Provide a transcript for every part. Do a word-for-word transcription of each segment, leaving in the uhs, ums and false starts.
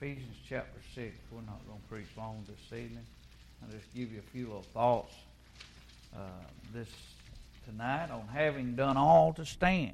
Ephesians chapter six. We're not going to preach long this evening. I'll just give you a few little thoughts uh, this tonight on having done all to stand.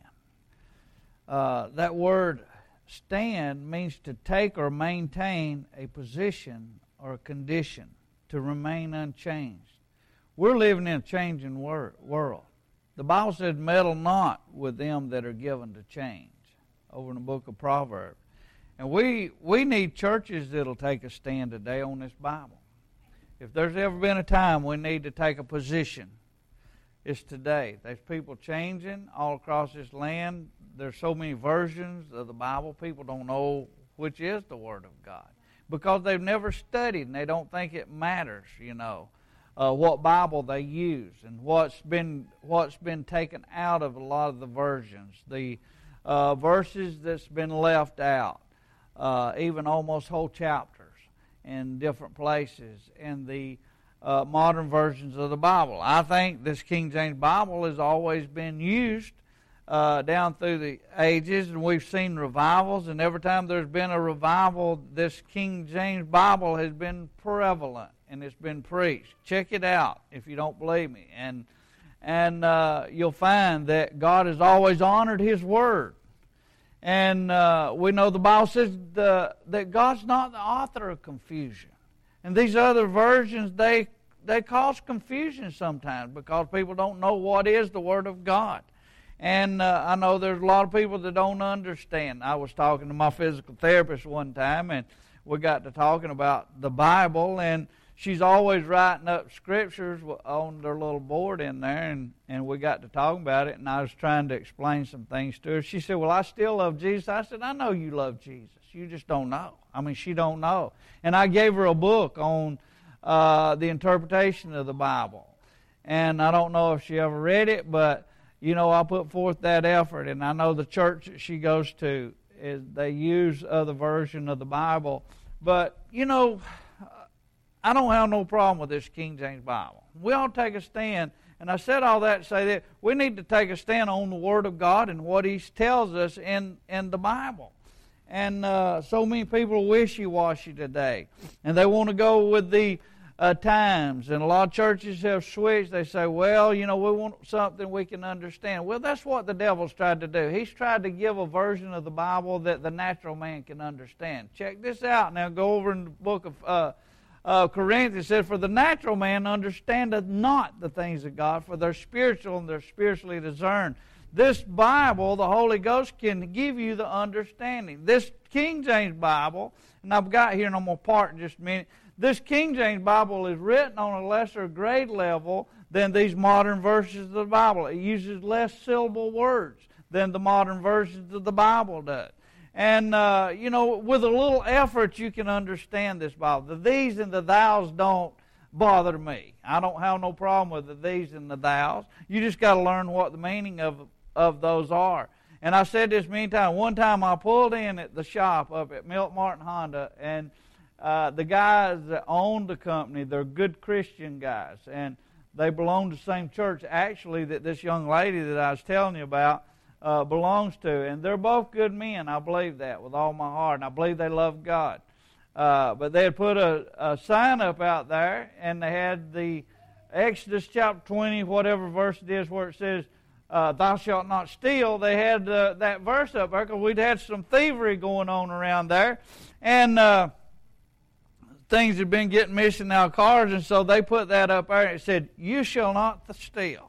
Uh, that word stand means to take or maintain a position or a condition, to remain unchanged. We're living in a changing wor- world. The Bible says, meddle not with them that are given to change, over in the book of Proverbs. And we we need churches that'll take a stand today on this Bible. If there's ever been a time we need to take a position, it's today. There's people changing all across this land. There's so many versions of the Bible, people don't know which is the Word of God because they've never studied and they don't think it matters, you know, uh, what Bible they use and what's been what's been taken out of a lot of the versions, the uh, verses that's been left out. Uh, even almost whole chapters in different places in the uh, modern versions of the Bible. I think this King James Bible has always been used uh, down through the ages, and we've seen revivals, and every time there's been a revival, this King James Bible has been prevalent, and it's been preached. Check it out if you don't believe me, and, and uh, you'll find that God has always honored His Word. And uh, we know the Bible says the, that God's not the author of confusion. And these other versions, they they cause confusion sometimes because people don't know what is the Word of God. And uh, I know there's a lot of people that don't understand. I was talking to my physical therapist one time, and we got to talking about the Bible, and she's always writing up scriptures on their little board in there, and, and we got to talking about it, and I was trying to explain some things to her. She said, well, I still love Jesus. I said, I know you love Jesus. You just don't know. I mean, she don't know. And I gave her a book on uh, the interpretation of the Bible. And I don't know if she ever read it, but, you know, I put forth that effort, and I know the church that she goes to, is they use other version of the Bible. But, you know, I don't have no problem with this King James Bible. We ought to take a stand, and I said all that to say that we need to take a stand on the Word of God and what He tells us in, in the Bible. And uh, so many people are wishy-washy today, and they want to go with the uh, times, and a lot of churches have switched. They say, well, you know, we want something we can understand. Well, that's what the devil's tried to do. He's tried to give a version of the Bible that the natural man can understand. Check this out. Now go over in the book of Uh, Uh, Corinthians said, for the natural man understandeth not the things of God, for they're spiritual and they're spiritually discerned. This Bible, the Holy Ghost can give you the understanding. This King James Bible, and I've got here and I'm going to part in just a minute, this King James Bible is written on a lesser grade level than these modern versions of the Bible. It uses less syllable words than the modern versions of the Bible does. And, uh, you know, with a little effort, you can understand this Bible. The these and the thous don't bother me. I don't have no problem with the these and the thous. You just got to learn what the meaning of, of those are. And I said this many times. One time I pulled in at the shop up at Milk Martin Honda, and uh, the guys that owned the company, they're good Christian guys. And they belong to the same church, actually, that this young lady that I was telling you about Uh, belongs to, and they're both good men. I believe that with all my heart, and I believe they love God. Uh, but they had put a, a sign up out there, and they had the Exodus chapter twenty, whatever verse it is, where it says, uh, "Thou shalt not steal." They had uh, that verse up there because we'd had some thievery going on around there, and uh, things had been getting missing out of cars, and so they put that up there, and it said, "You shall not steal."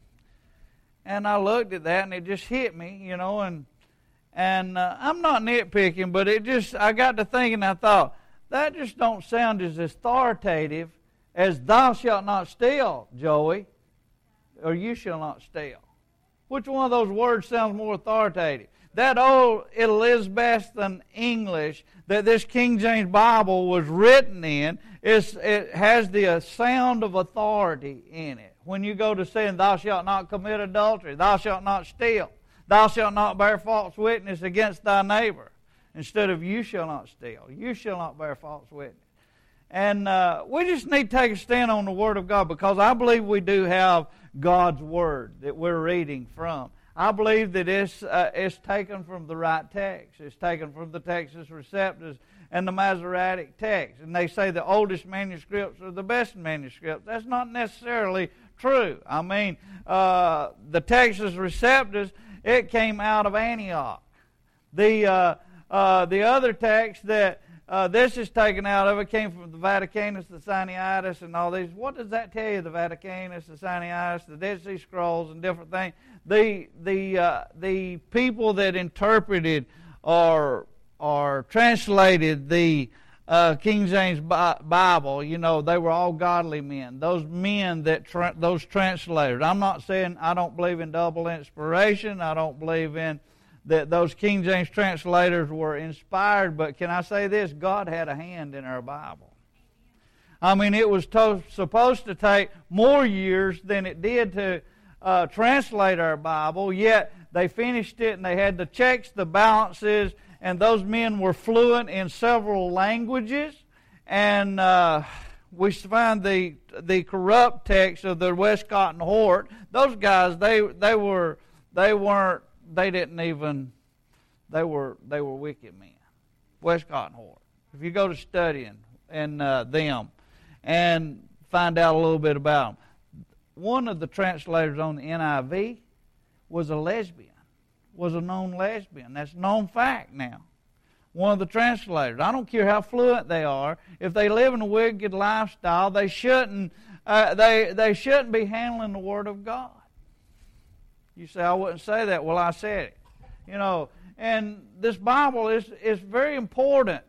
And I looked at that, and it just hit me, you know, and and uh, I'm not nitpicking, but it just, I got to thinking, I thought, that just don't sound as authoritative as thou shalt not steal, Joey, or you shall not steal. Which one of those words sounds more authoritative? That old Elizabethan English that this King James Bible was written in, is, it has the sound of authority in it. When you go to saying, thou shalt not commit adultery, thou shalt not steal, thou shalt not bear false witness against thy neighbor, instead of you shall not steal, you shall not bear false witness. And uh, we just need to take a stand on the Word of God, because I believe we do have God's Word that we're reading from. I believe that it's, uh, it's taken from the right text. It's taken from the Textus Receptus and the Masoretic text. And they say the oldest manuscripts are the best manuscripts. That's not necessarily true. I mean, uh, the Textus Receptus, it came out of Antioch. The uh, uh, the other text that uh, this is taken out of, it came from the Vaticanus, the Sinaiticus, and all these. What does that tell you, the Vaticanus, the Sinaiticus, the Dead Sea Scrolls, and different things? The the uh, the people that interpreted or or translated the uh, King James Bible, you know, they were all godly men. Those men that tra- those translators. I'm not saying I don't believe in double inspiration. I don't believe in that those King James translators were inspired. But can I say this? God had a hand in our Bible. I mean, it was to- supposed to take more years than it did to uh, translate our Bible. Yet they finished it, and they had the checks, the balances. And those men were fluent in several languages. And uh, we find the the corrupt text of the Westcott and Hort. Those guys, they they were they weren't they didn't even they were they were wicked men. Westcott and Hort. If you go to studying and uh, them and find out a little bit about them, one of the translators on the N I V was a lesbian. Was a known lesbian. That's a known fact now. One of the translators. I don't care how fluent they are. If they live in a wicked lifestyle, they shouldn't. Uh, they they shouldn't be handling the Word of God. You say I wouldn't say that. Well, I said it. You know. And this Bible is is very important.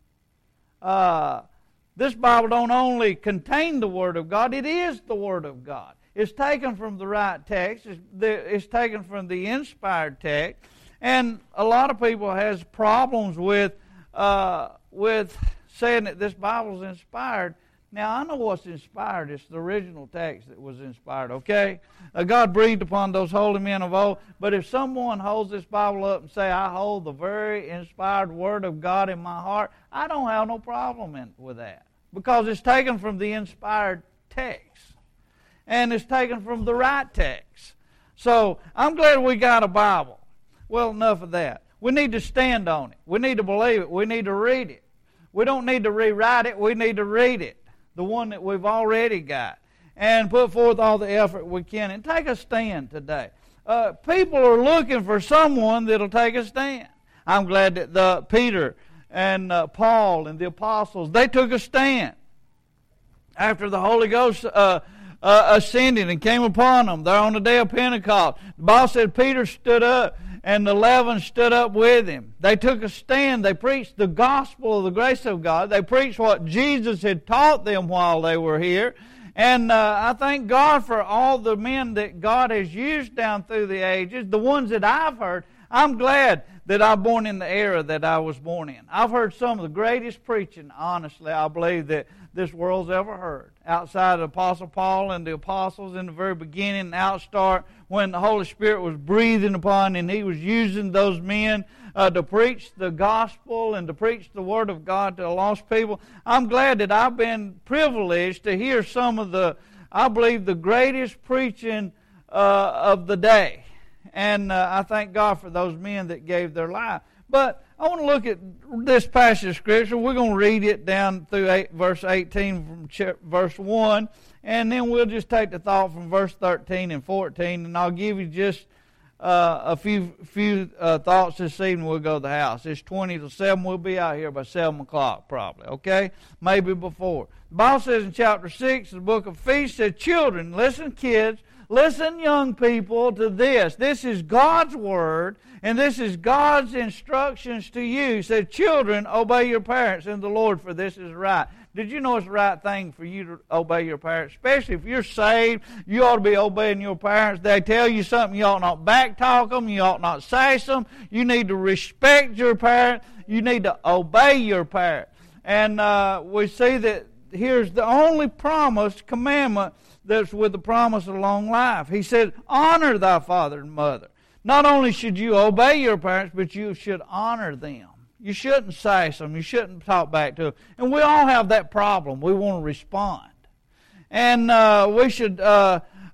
Uh, this Bible don't only contain the Word of God. It is the Word of God. It's taken from the right text. It's, the, it's taken from the inspired text. And a lot of people has problems with uh, with saying that this Bible is inspired. Now, I know what's inspired. It's the original text that was inspired, okay? Uh, God breathed upon those holy men of old. But if someone holds this Bible up and say, I hold the very inspired Word of God in my heart, I don't have no problem in, with that. Because it's taken from the inspired text. And it's taken from the right text. So I'm glad we got a Bible. Well, enough of that. We need to stand on it. We need to believe it. We need to read it. We don't need to rewrite it. We need to read it. The one that we've already got. And put forth all the effort we can. And take a stand today. Uh, people are looking for someone that'll take a stand. I'm glad that the Peter and uh, Paul and the apostles, they took a stand. After the Holy Ghost Uh, Uh, ascended and came upon them. They're on the day of Pentecost. The Bible said Peter stood up and the eleven stood up with him. They took a stand. They preached the gospel of the grace of God. They preached what Jesus had taught them while they were here. And uh, I thank God for all the men that God has used down through the ages, the ones that I've heard. I'm glad that I was born in the era that I was born in. I've heard some of the greatest preaching, honestly, I believe, that this world's ever heard. Outside of the Apostle Paul and the apostles in the very beginning, outstart, when the Holy Spirit was breathing upon and He was using those men uh, to preach the gospel and to preach the Word of God to lost people. I'm glad that I've been privileged to hear some of the, I believe, the greatest preaching uh, of the day. And uh, I thank God for those men that gave their life. But I want to look at this passage of Scripture. We're going to read it down through eight, verse eighteen from ch- verse one. And then we'll just take the thought from verse thirteen and fourteen. And I'll give you just uh, a few few uh, thoughts this evening. We'll go to the house. It's twenty to seven. We'll be out here by seven o'clock probably. Okay? Maybe before. The Bible says in chapter six, the book of Ephesians, said, children, listen kids, listen young people to this. This is God's Word. And this is God's instructions to you. He said, children, obey your parents in the Lord, for this is right. Did you know it's the right thing for you to obey your parents? Especially if you're saved, you ought to be obeying your parents. They tell you something, you ought not backtalk them. You ought not sass them. You need to respect your parents. You need to obey your parents. And uh, we see that here's the only promise, commandment, that's with the promise of long life. He said, honor thy father and mother. Not only should you obey your parents, but you should honor them. You shouldn't sass them. You shouldn't talk back to them. And we all have that problem. We want to respond. And uh, we should uh,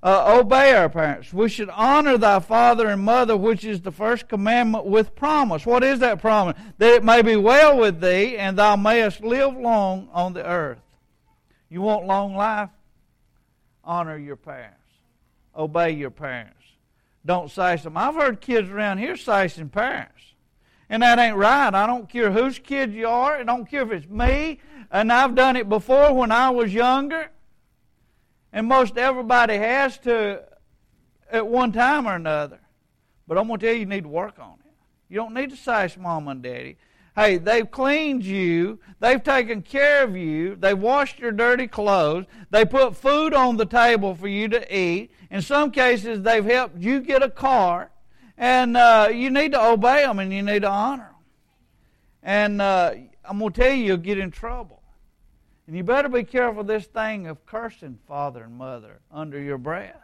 uh, obey our parents. We should honor thy father and mother, which is the first commandment with promise. What is that promise? That it may be well with thee, and thou mayest live long on the earth. You want long life? Honor your parents. Obey your parents. Don't size them. I've heard kids around here sizing parents. And that ain't right. I don't care whose kid you are. I don't care if it's me. And I've done it before when I was younger. And most everybody has to at one time or another. But I'm going to tell you, you need to work on it. You don't need to size mom and daddy. Hey, they've cleaned you. They've taken care of you. They've washed your dirty clothes. They put food on the table for you to eat. In some cases, they've helped you get a car. And uh, you need to obey them and you need to honor them. And uh, I'm going to tell you, you'll get in trouble. And you better be careful of this thing of cursing father and mother under your breath.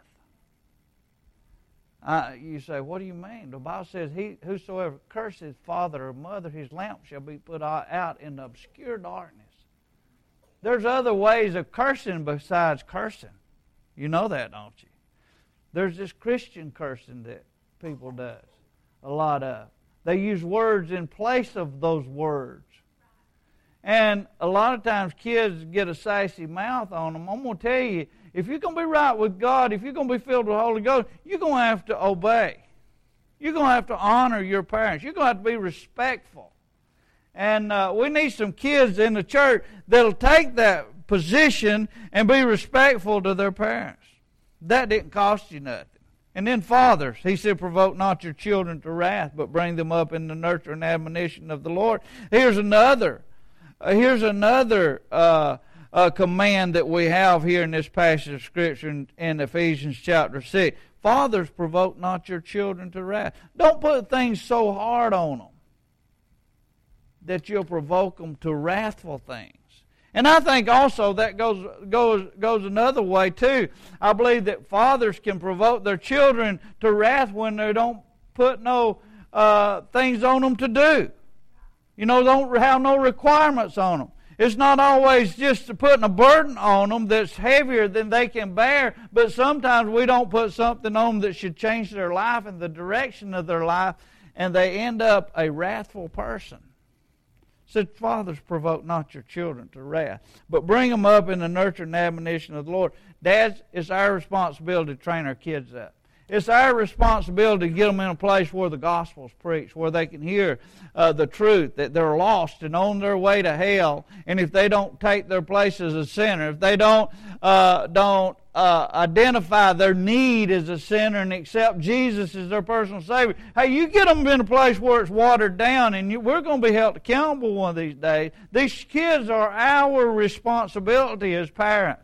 Uh, you say, what do you mean? The Bible says, "He whosoever curses father or mother, his lamp shall be put out in obscure darkness." There's other ways of cursing besides cursing. You know that, don't you? There's this Christian cursing that people does a lot of. They use words in place of those words. And a lot of times kids get a sassy mouth on them. I'm going to tell you, if you're going to be right with God, if you're going to be filled with the Holy Ghost, you're going to have to obey. You're going to have to honor your parents. You're going to have to be respectful. And uh, we need some kids in the church that'll take that position and be respectful to their parents. That didn't cost you nothing. And then fathers, he said, provoke not your children to wrath, but bring them up in the nurture and admonition of the Lord. Here's another, uh, here's another uh, uh, command that we have here in this passage of Scripture in, in Ephesians chapter six. Fathers, provoke not your children to wrath. Don't put things so hard on them that you'll provoke them to wrathful things. And I think also that goes goes goes another way too. I believe that fathers can provoke their children to wrath when they don't put no uh, things on them to do. You know, don't have no requirements on them. It's not always just putting a burden on them that's heavier than they can bear, but sometimes we don't put something on them that should change their life and the direction of their life, and they end up a wrathful person. Said, fathers, provoke not your children to wrath, but bring them up in the nurture and admonition of the Lord. Dads, it's our responsibility to train our kids up. It's our responsibility to get them in a place where the gospel's preached, where they can hear uh, the truth, that they're lost and on their way to hell. And if they don't take their place as a sinner, if they don't uh, don't uh, identify their need as a sinner and accept Jesus as their personal Savior, hey, you get them in a place where it's watered down, and you, we're going to be held accountable one of these days. These kids are our responsibility as parents.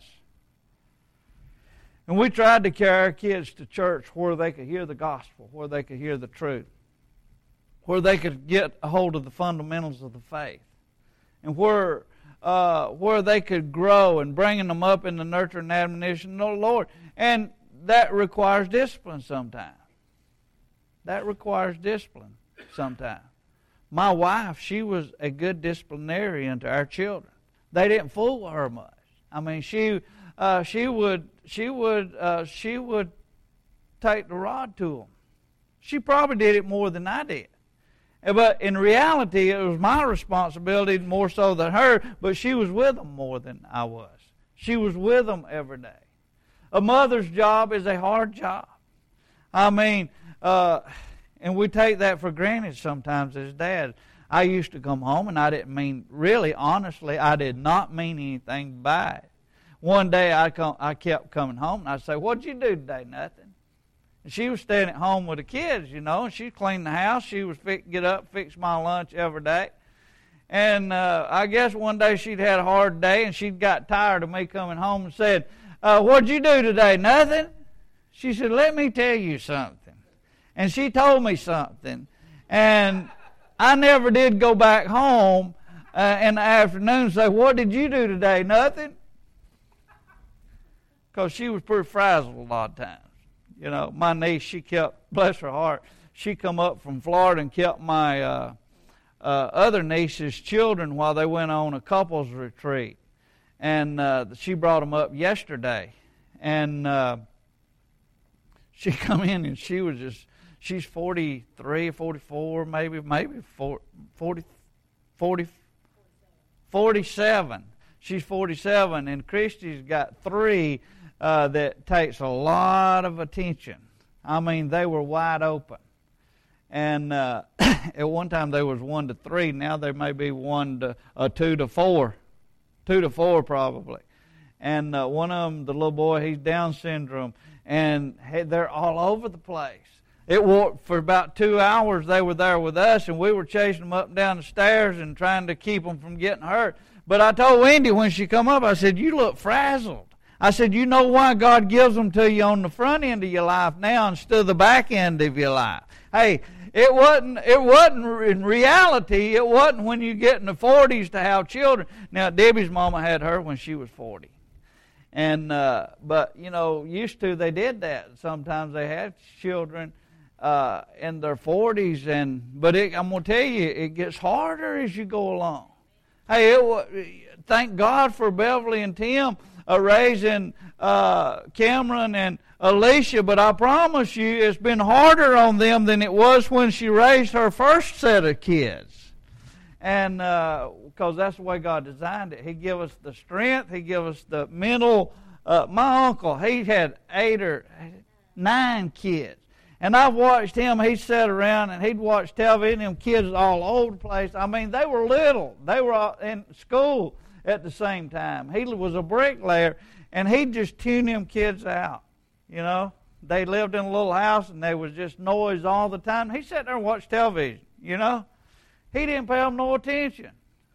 And we tried to carry our kids to church where they could hear the gospel, where they could hear the truth, where they could get a hold of the fundamentals of the faith, and where uh, where they could grow and bringing them up in the nurture and admonition of the Lord. And that requires discipline sometimes. That requires discipline sometimes. My wife, she was a good disciplinarian to our children. They didn't fool her much. I mean, she uh, she would she would uh, she would take the rod to them. She probably did it more than I did. But in reality, it was my responsibility more so than her, but she was with them more than I was. She was with them every day. A mother's job is a hard job. I mean, uh, and we take that for granted sometimes as dads. I used to come home, and I didn't mean, really, honestly, I did not mean anything by it. One day I come, I kept coming home, and I'd say, "What'd you do today?" "Nothing." And she was staying at home with the kids, you know, and she cleaned the house. She was fit, get up, fix my lunch every day. And uh, I guess one day she'd had a hard day, and she'd got tired of me coming home and said, uh, "What'd you do today?" "Nothing." She said, "Let me tell you something." And she told me something. And I never did go back home uh, in the afternoon and say, "What did you do today?" "Nothing." Because she was pretty frazzled a lot of times. You know, my niece, she kept, bless her heart, she come up from Florida and kept my uh, uh, other niece's children while they went on a couples retreat. And uh, she brought them up yesterday. And uh, she come in and she was just, she's forty-three, forty-four, maybe, maybe forty, forty, forty-seven. She's forty-seven, and Christy's got three uh, that takes a lot of attention. I mean, they were wide open. And uh, at one time there was one to three. Now there may be one to uh, two to four, two to four probably. And uh, one of them, the little boy, he's Down syndrome, and they're all over the place. It was, for about two hours they were there with us, and we were chasing them up and down the stairs and trying to keep them from getting hurt. But I told Wendy when she come up, I said, "You look frazzled." I said, "You know why God gives them to you on the front end of your life now instead of the back end of your life?" Hey, it wasn't, it wasn't in reality, it wasn't when you get in the forties to have children. Now, Debbie's mama had her when she was forty. And, uh, but, you know, used to they did that. Sometimes they had children uh, in their forties. And, but it, I'm going to tell you, it gets harder as you go along. Hey, it, thank God for Beverly and Tim uh, raising uh, Cameron and Alicia, but I promise you it's been harder on them than it was when she raised her first set of kids. And because uh, that's the way God designed it. He give us the strength. He give us the mental. Uh, my uncle, he had eight or nine kids. And I've watched him. He'd sit around and he'd watch television. Them kids all over the place. I mean, they were little. They were in school at the same time. He was a bricklayer, and he'd just tune them kids out. You know, they lived in a little house, and there was just noise all the time. He sat there and watched television, you know. He didn't pay them no attention.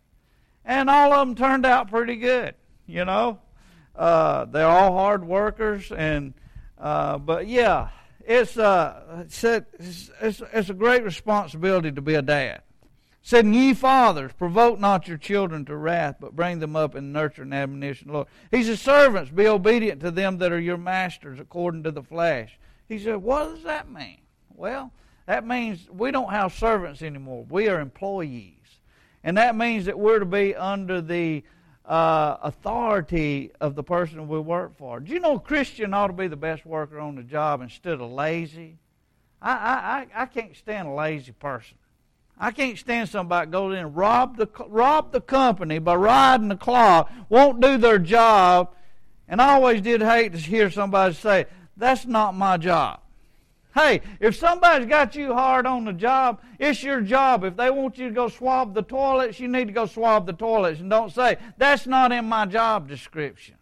And all of them turned out pretty good, you know. Uh, they're all hard workers, and uh, but, yeah, it's, uh, it's, it's, it's a great responsibility to be a dad. Said, "Ye fathers, provoke not your children to wrath, but bring them up in nurture and admonition of the Lord." He said, "Servants, be obedient to them that are your masters according to the flesh." He said, what does that mean? Well, that means we don't have servants anymore. We are employees. And that means that we're to be under the uh, authority of the person we work for. Do you know a Christian ought to be the best worker on the job instead of lazy? I, I, I can't stand a lazy person. I can't stand somebody that goes in and rob the, rob the company by riding the clock, won't do their job. And I always did hate to hear somebody say, "That's not my job." Hey, if somebody's got you hard on the job, it's your job. If they want you to go swab the toilets, you need to go swab the toilets. And don't say, "That's not in my job description."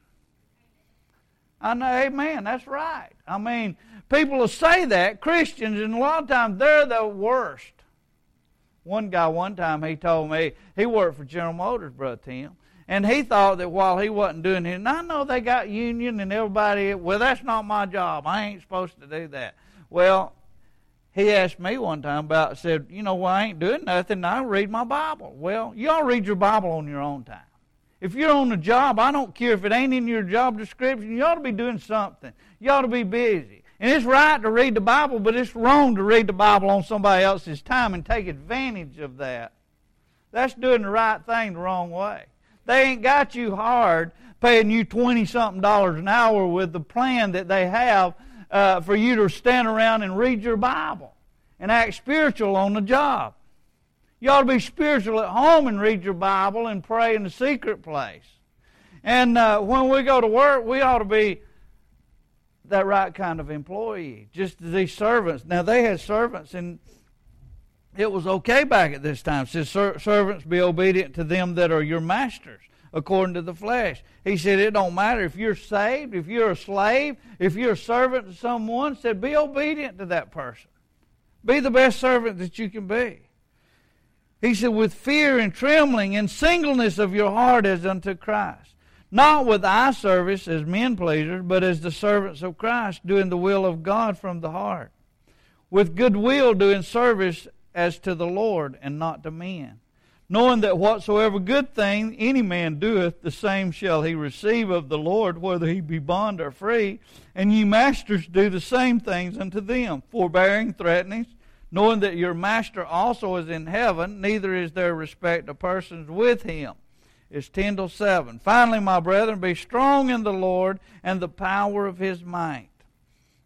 I know, amen, that's right. I mean, people will say that, Christians, and a lot of times they're the worst. One guy one time, he told me, he worked for General Motors, Brother Tim, and he thought that while he wasn't doing it, and I know they got union and everybody, well, that's not my job. I ain't supposed to do that. Well, he asked me one time about, said, "You know, well, I ain't doing nothing. I read my Bible." Well, y'all read your Bible on your own time. If you're on the job, I don't care if it ain't in your job description, you ought to be doing something. You ought to be busy. And it's right to read the Bible, but it's wrong to read the Bible on somebody else's time and take advantage of that. That's doing the right thing the wrong way. They ain't got you hard paying you twenty-something dollars an hour with the plan that they have uh, for you to stand around and read your Bible and act spiritual on the job. You ought to be spiritual at home and read your Bible and pray in the secret place. And uh, when we go to work, we ought to be that right kind of employee, just as these servants. Now, they had servants, and it was okay back at this time. It says, "Servants, be obedient to them that are your masters, according to the flesh." He said, it don't matter if you're saved, if you're a slave, if you're a servant to someone, said, be obedient to that person. Be the best servant that you can be. He said, with fear and trembling and singleness of your heart as unto Christ. Not with eye service as men pleasers, but as the servants of Christ, doing the will of God from the heart. With good will doing service as to the Lord and not to men. Knowing that whatsoever good thing any man doeth, the same shall he receive of the Lord, whether he be bond or free. And ye masters do the same things unto them, forbearing threatenings, knowing that your master also is in heaven, neither is there respect of persons with him. It's ten till seven. Finally, my brethren, be strong in the Lord and the power of his might.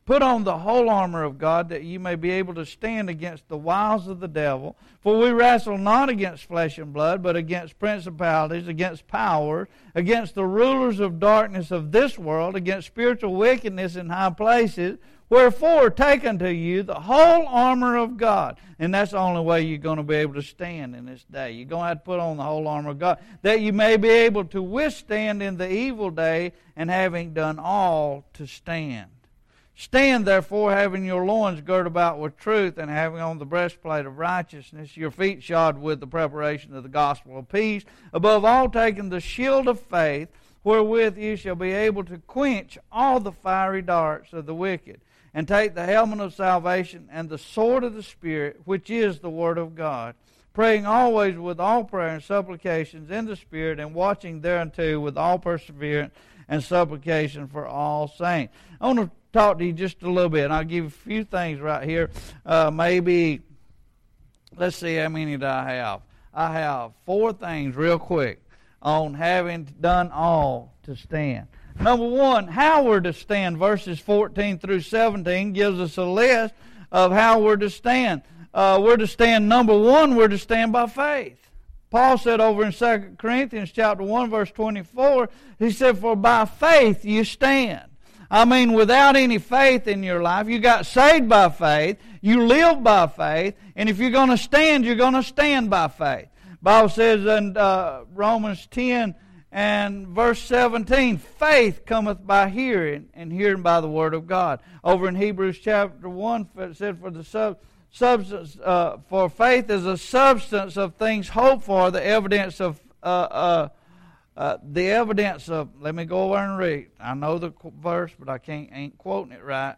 Put on the whole armor of God, that ye may be able to stand against the wiles of the devil. For we wrestle not against flesh and blood, but against principalities, against powers, against the rulers of darkness of this world, against spiritual wickedness in high places. Wherefore, take unto you the whole armor of God. And that's the only way you're going to be able to stand in this day. You're going to have to put on the whole armor of God, that you may be able to withstand in the evil day, and having done all, to stand. Stand therefore, having your loins girt about with truth, and having on the breastplate of righteousness, your feet shod with the preparation of the gospel of peace. Above all, taking the shield of faith, wherewith you shall be able to quench all the fiery darts of the wicked. And take the helmet of salvation and the sword of the Spirit, which is the Word of God, praying always with all prayer and supplications in the Spirit, and watching thereunto with all perseverance and supplication for all saints. I want to talk to you just a little bit, and I'll give you a few things right here. Uh, maybe, let's see how many do I have. I have four things real quick on having done all to stand. Number one, how we're to stand. Verses fourteen through seventeen gives us a list of how we're to stand. Uh, we're to stand, number one, we're to stand by faith. Paul said over in Second Corinthians chapter one, verse twenty-four, he said, for by faith you stand. I mean, without any faith in your life, you got saved by faith, you live by faith, and if you're going to stand, you're going to stand by faith. Bible says in uh, Romans ten and verse seventeen, faith cometh by hearing, and hearing by the word of God. Over in Hebrews chapter one, it said, for the sub, substance, uh, for faith is a substance of things hoped for, the evidence of uh, uh, uh, the evidence of. Let me go over and read. I know the verse, but I can't ain't quoting it right.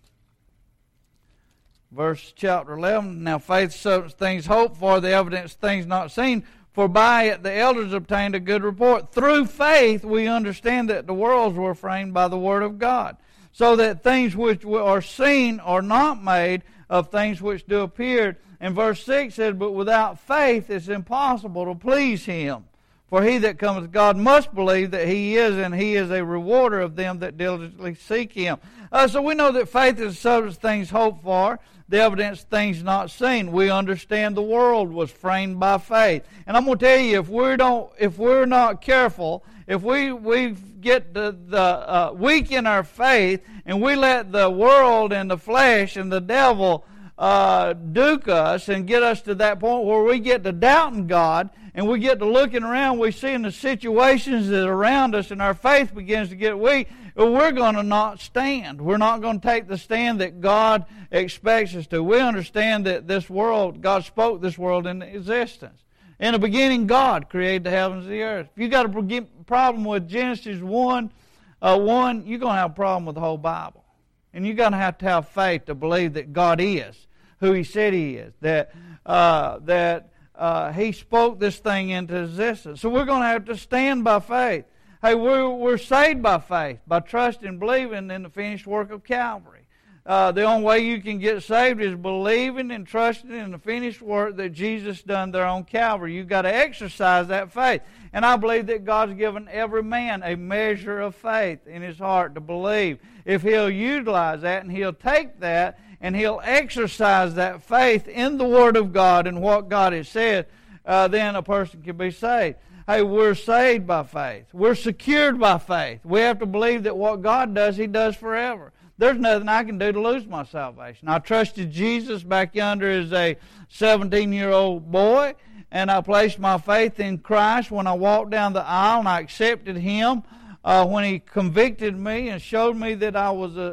Verse chapter eleven. Now faith is substance of things hoped for, the evidence of things not seen. For by it the elders obtained a good report. Through faith we understand that the worlds were framed by the word of God, so that things which are seen are not made of things which do appear. And verse six says, but without faith it's impossible to please Him. For he that cometh to God must believe that He is, and He is a rewarder of them that diligently seek Him. Uh, so we know that faith is the substance of things hoped for, the evidence of things not seen. We understand the world was framed by faith. And I'm going to tell you, if we don't, if we're not careful, if we we get the, the uh, weak in our faith, and we let the world and the flesh and the devil uh, duke us and get us to that point where we get to doubting God, and we get to looking around, we see in the situations that are around us, and our faith begins to get weak, we're going to not stand. We're not going to take the stand that God expects us to. We understand that this world, God spoke this world into existence. In the beginning, God created the heavens and the earth. If you got a problem with Genesis one, uh, one, you're going to have a problem with the whole Bible. And you're going to have to have faith to believe that God is who He said He is, that uh, that uh, He spoke this thing into existence. So we're going to have to stand by faith. Hey, we're, we're saved by faith, by trusting and believing in the finished work of Calvary. Uh, the only way you can get saved is believing and trusting in the finished work that Jesus done there on Calvary. You've got to exercise that faith. And I believe that God's given every man a measure of faith in his heart to believe. If he'll utilize that and he'll take that and he'll exercise that faith in the Word of God and what God has said, uh, then a person can be saved. Hey, we're saved by faith. We're secured by faith. We have to believe that what God does, He does forever. There's nothing I can do to lose my salvation. I trusted Jesus back yonder as a seventeen-year-old boy, and I placed my faith in Christ when I walked down the aisle, and I accepted Him uh, when He convicted me and showed me that I was a,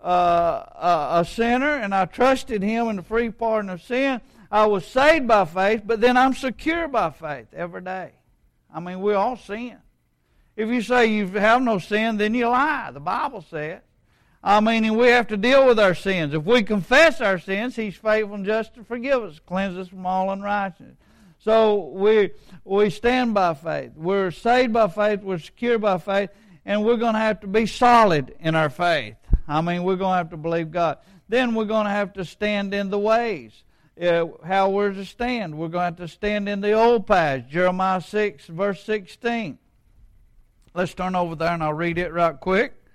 uh, a, a sinner, and I trusted Him in the free pardon of sin. I was saved by faith, but then I'm secure by faith every day. I mean, we all sin. If you say you have no sin, then you lie. The Bible says. I mean, and we have to deal with our sins. If we confess our sins, He's faithful and just to forgive us, cleanse us from all unrighteousness. So we we stand by faith. We're saved by faith. We're secure by faith. And we're going to have to be solid in our faith. I mean, we're going to have to believe God. Then we're going to have to stand in the ways. Uh, how we're to stand. We're going to have to stand in the old paths. Jeremiah six, verse sixteen. Let's turn over there and I'll read it right quick.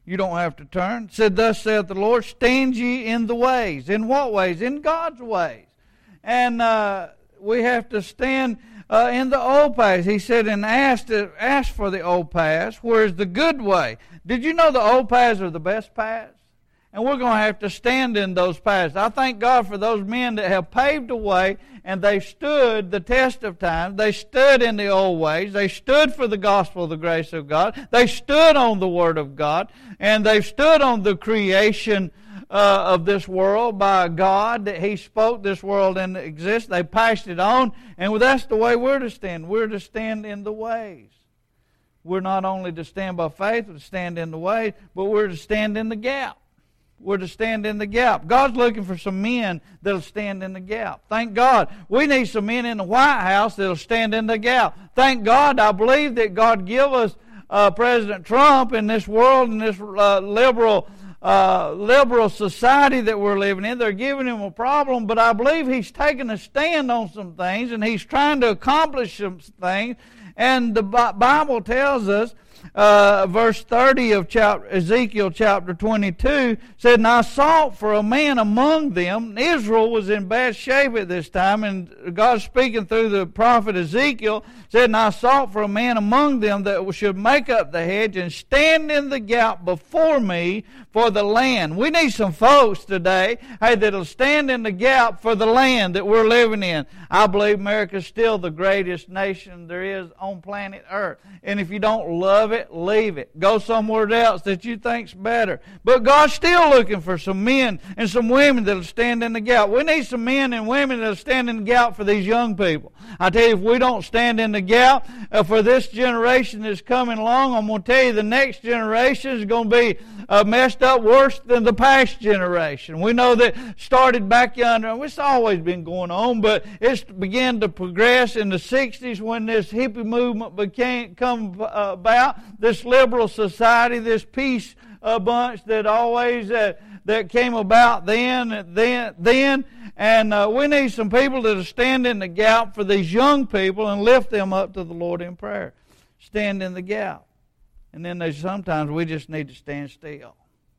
You don't have to turn. It said, thus saith the Lord, stand ye in the ways. In what ways? In God's ways. And uh, we have to stand uh, in the old paths. He said, and ask, ask for the old paths, where is the good way. Did you know the old paths are the best paths? And we're going to have to stand in those paths. I thank God for those men that have paved the way, and they stood the test of time. They stood in the old ways. They stood for the gospel of the grace of God. They stood on the Word of God. And they've stood on the creation uh, of this world by God, that He spoke this world into existence. They passed it on. And that's the way we're to stand. We're to stand in the ways. We're not only to stand by faith, to stand in the ways, but we're to stand in the gap. We're to stand in the gap. God's looking for some men that'll stand in the gap. Thank God. We need some men in the White House that'll stand in the gap. Thank God. I believe that God give us uh, President Trump in this world, in this uh, liberal uh, liberal society that we're living in. They're giving him a problem, but I believe he's taking a stand on some things, and he's trying to accomplish some things. And the Bible tells us, Uh, verse thirty of chapter, Ezekiel chapter twenty-two said, and I sought for a man among them. Israel was in bad shape at this time, and God speaking through the prophet Ezekiel said, and I sought for a man among them that should make up the hedge and stand in the gap before me for the land. We need some folks today, hey, that'll stand in the gap for the land that we're living in. I believe America's still the greatest nation there is on planet Earth. And if you don't love it, leave it. Go somewhere else that you think's better. But God's still looking for some men and some women that'll stand in the gap. We need some men and women that'll stand in the gap for these young people. I tell you, if we don't stand in the gap uh, for this generation that's coming along, I'm going to tell you the next generation is going to be uh, messed up worse than the past generation. We know that started back yonder, and it's always been going on, but it's began to progress in the sixties when this hippie movement became come uh, about. This liberal society, this peace uh, bunch that always uh, that came about then, then, then, and uh, we need some people that will stand in the gap for these young people and lift them up to the Lord in prayer. Stand in the gap, and then there's sometimes we just need to stand still,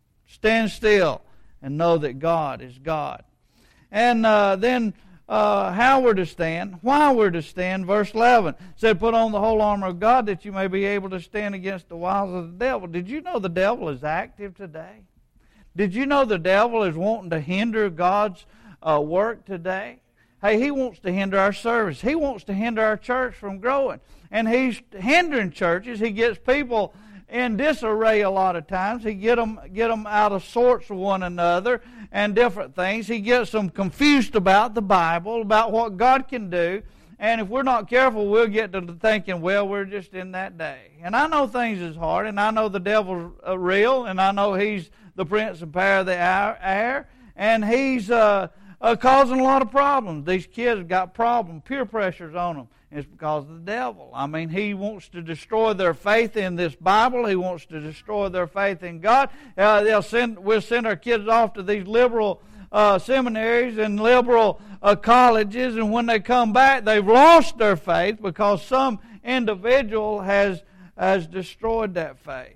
stand still, and know that God is God, and uh, then. Uh, how we're to stand, why we're to stand. Verse eleven said, put on the whole armor of God that you may be able to stand against the wiles of the devil. Did you know the devil is active today? Did you know the devil is wanting to hinder God's uh, work today? Hey, he wants to hinder our service. He wants to hinder our church from growing. And he's hindering churches. He gets people in disarray a lot of times. He get them, get them out of sorts with one another and different things. He gets them confused about the Bible, about what God can do. And if we're not careful, we'll get to thinking, well, we're just in that day. And I know things is hard, and I know the devil's uh, real, and I know he's the prince and power of the air, and he's uh, uh, causing a lot of problems. These kids have got problems, peer pressures on them. It's because of the devil. I mean, he wants to destroy their faith in this Bible. He wants to destroy their faith in God. Uh, they'll send. We'll send our kids off to these liberal uh, seminaries and liberal uh, colleges, and when they come back, they've lost their faith because some individual has has destroyed that faith.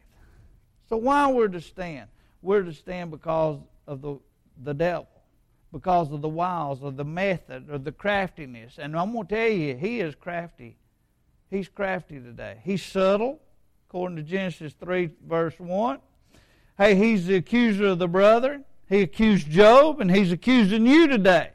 So why we're to stand? We're to stand because of the the devil. Because of the wiles, of the method, or the craftiness. And I'm going to tell you, he is crafty. He's crafty today. He's subtle, according to Genesis three, verse one. Hey, he's the accuser of the brethren. He accused Job, and he's accusing you today.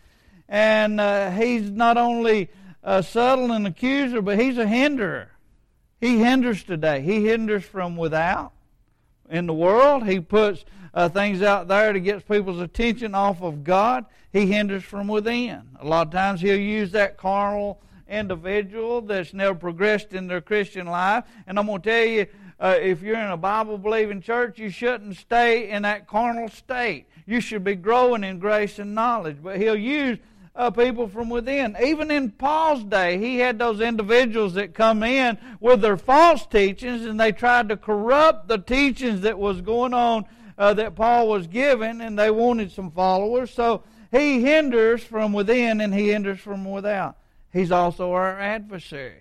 And uh, he's not only a subtle and accuser, but he's a hinderer. He hinders today. He hinders from without. In the world, he puts uh, things out there to get people's attention off of God. He hinders from within. A lot of times he'll use that carnal individual that's never progressed in their Christian life. And I'm going to tell you, uh, if you're in a Bible-believing church, you shouldn't stay in that carnal state. You should be growing in grace and knowledge. But he'll use Uh, people from within. Even in Paul's day, he had those individuals that come in with their false teachings, and they tried to corrupt the teachings that was going on uh, that Paul was giving, and they wanted some followers. So he hinders from within, and he hinders from without. He's also our adversary.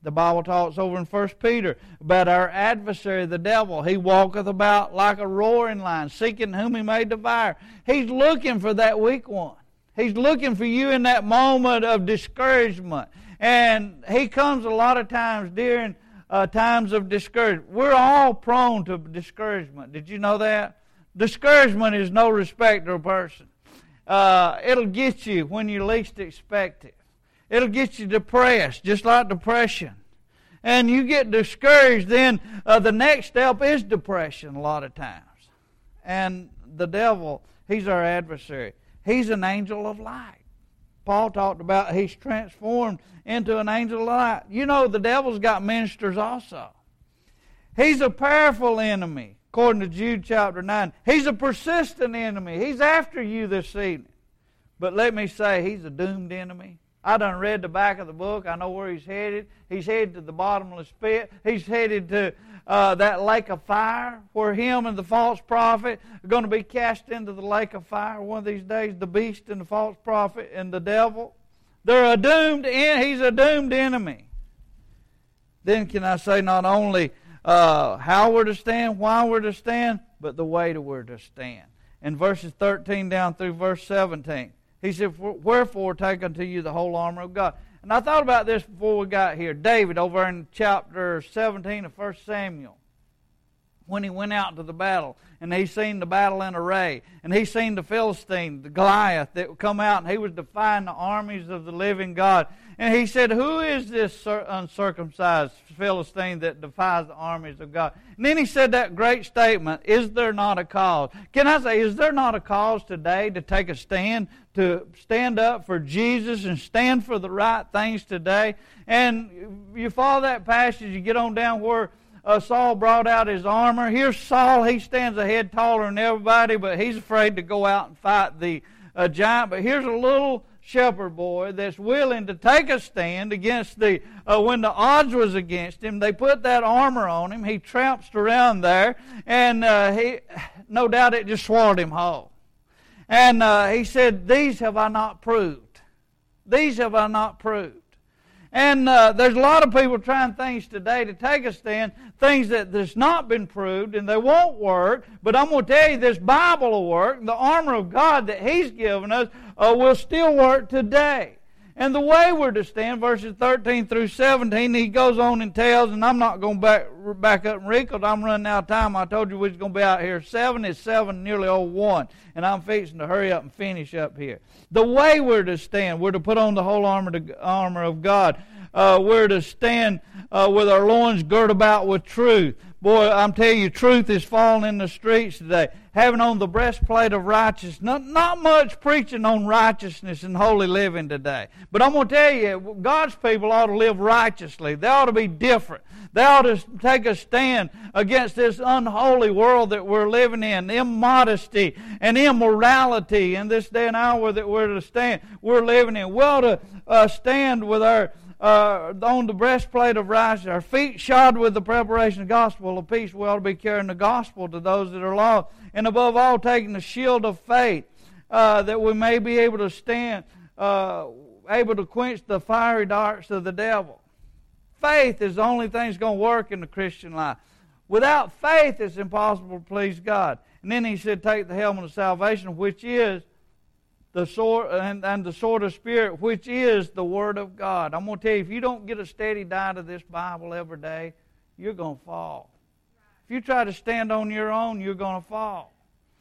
The Bible talks over in First Peter about our adversary, the devil. He walketh about like a roaring lion, seeking whom he may devour. He's looking for that weak one. He's looking for you in that moment of discouragement. And he comes a lot of times during uh, times of discouragement. We're all prone to discouragement. Did you know that? Discouragement is no respecter of person. Uh, it'll get you when you least expect it. It'll get you depressed, just like depression. And you get discouraged, then uh, the next step is depression a lot of times. And the devil, he's our adversary. He's an angel of light. Paul talked about he's transformed into an angel of light. You know, the devil's got ministers also. He's a powerful enemy, according to Jude chapter nine. He's a persistent enemy. He's after you this evening. But let me say, he's a doomed enemy. I done read the back of the book. I know where he's headed. He's headed to the bottomless pit. He's headed to uh, that lake of fire where him and the false prophet are going to be cast into the lake of fire one of these days. The beast and the false prophet and the devil. They're a doomed en- He's a doomed enemy. Then can I say not only uh, how we're to stand, why we're to stand, but the way that we're to stand. In verses thirteen down through verse seventeen. He said, wherefore take unto you the whole armor of God. And I thought about this before we got here. David, over in chapter seventeen of First Samuel, when he went out to the battle, and he seen the battle in array, and he seen the Philistine, the Goliath, that would come out, and he was defying the armies of the living God. And he said, who is this uncircumcised Philistine that defies the armies of God? And then he said that great statement, is there not a cause? Can I say, is there not a cause today to take a stand, to stand up for Jesus and stand for the right things today? And you follow that passage, you get on down where uh, Saul brought out his armor. Here's Saul, he stands a head taller than everybody, but he's afraid to go out and fight the uh, giant. But here's a little shepherd boy that's willing to take a stand against the, uh, when the odds was against him, they put that armor on him. He trounced around there, and uh, he, no doubt it just swallowed him whole. And uh, he said, these have I not proved. These have I not proved. And uh, there's a lot of people trying things today to take a stand, things that that's not been proved, and they won't work. But I'm going to tell you, this Bible will work. The armor of God that He's given us uh, will still work today. And the way we're to stand, verses thirteen through seventeen, he goes on and tells, and I'm not going back back up and read because I'm running out of time. I told you we was going to be out here. Seven is seven, nearly oh one, and I'm fixing to hurry up and finish up here. The way we're to stand, we're to put on the whole armor, to, armor of God. Uh, we're to stand uh, with our loins girt about with truth. Boy, I'm telling you, truth is falling in the streets today. Having on the breastplate of righteousness. Not, not much preaching on righteousness and holy living today. But I'm going to tell you, God's people ought to live righteously. They ought to be different. They ought to take a stand against this unholy world that we're living in. Immodesty and immorality in this day and hour that we're to stand. We're living in. We ought to uh, stand with our Uh, on the breastplate of righteousness, our feet shod with the preparation of the gospel of peace. We ought to be carrying the gospel to those that are lost. And above all, taking the shield of faith, uh, that we may be able to stand, uh, able to quench the fiery darts of the devil. Faith is the only thing that's going to work in the Christian life. Without faith, it's impossible to please God. And then he said, take the helmet of salvation, which is the sword, and, and the sword of Spirit, which is the Word of God. I'm going to tell you, if you don't get a steady diet of this Bible every day, you're going to fall. If you try to stand on your own, you're going to fall.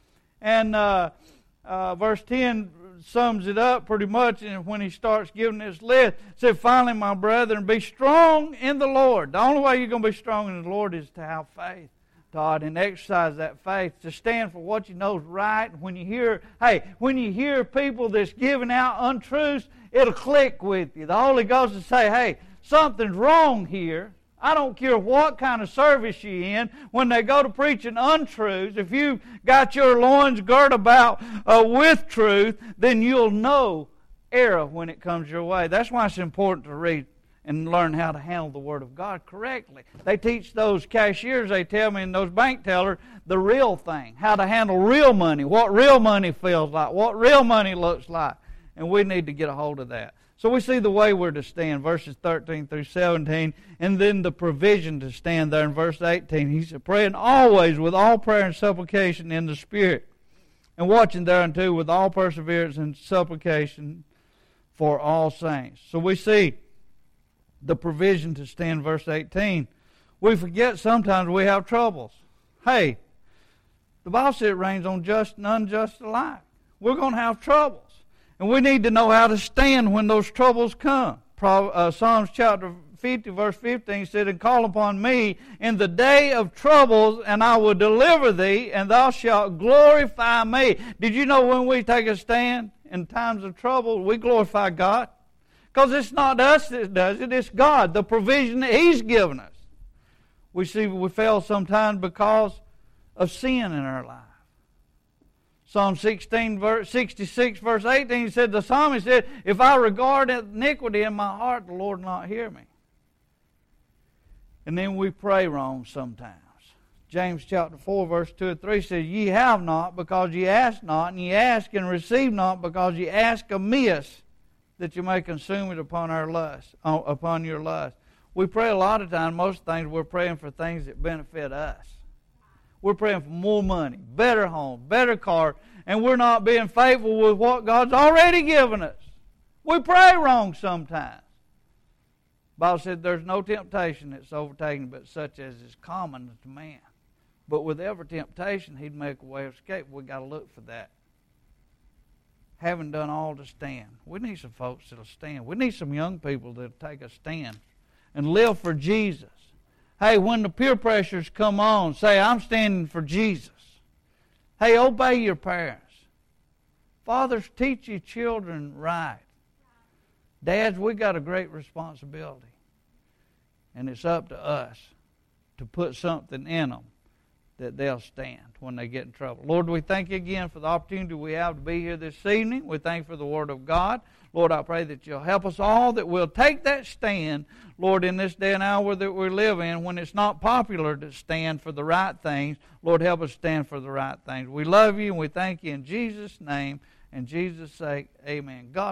And uh, uh, verse ten sums it up pretty much, and when he starts giving this list, it said, finally, my brethren, be strong in the Lord. The only way you're going to be strong in the Lord is to have faith. God, and exercise that faith, to stand for what you know is right. When you hear, hey, when you hear people that's giving out untruths, it'll click with you. The Holy Ghost will say, hey, something's wrong here. I don't care what kind of service you're in. When they go to preaching untruths, if you've got your loins girt about uh, with truth, then you'll know error when it comes your way. That's why it's important to read and learn how to handle the Word of God correctly. They teach those cashiers, they tell me, and those bank tellers, the real thing, how to handle real money, what real money feels like, what real money looks like. And we need to get a hold of that. So we see the way we're to stand, verses thirteen through seventeen, and then the provision to stand there in verse eighteen. He said, praying always with all prayer and supplication in the Spirit, and watching thereunto with all perseverance and supplication for all saints. So we see the provision to stand, verse eighteen. We forget sometimes we have troubles. Hey, the Bible says it rains on just and unjust alike. We're going to have troubles. And we need to know how to stand when those troubles come. Pro, uh, Psalms chapter fifty, verse fifteen said, and call upon me in the day of troubles, and I will deliver thee, and thou shalt glorify me. Did you know when we take a stand in times of trouble, we glorify God? Because it's not us that does it, it's God, the provision that He's given us. We see we fail sometimes because of sin in our life. Psalm sixteen, verse, sixty-six, verse eighteen said, the psalmist said, if I regard iniquity in my heart, the Lord will not hear me. And then we pray wrong sometimes. James chapter four, verse two and three says, ye have not because ye ask not, and ye ask and receive not because ye ask amiss, that you may consume it upon our lust, upon your lust. We pray a lot of times, most things we're praying for things that benefit us. We're praying for more money, better home, better car, and we're not being faithful with what God's already given us. We pray wrong sometimes. The Bible said there's no temptation that's overtaken but such as is common to man. But with every temptation, He'd make a way of escape. We've got to look for that. Having done all to stand. We need some folks that'll stand. We need some young people that'll take a stand and live for Jesus. Hey, when the peer pressures come on, say, I'm standing for Jesus. Hey, obey your parents. Fathers, teach your children right. Dads, we got a great responsibility. And it's up to us to put something in them that they'll stand when they get in trouble. Lord, we thank you again for the opportunity we have to be here this evening. We thank you for the Word of God. Lord, I pray that you'll help us all, that we'll take that stand, Lord, in this day and hour that we live in, when it's not popular to stand for the right things. Lord, help us stand for the right things. We love you and we thank you in Jesus' name and Jesus' sake. Amen. God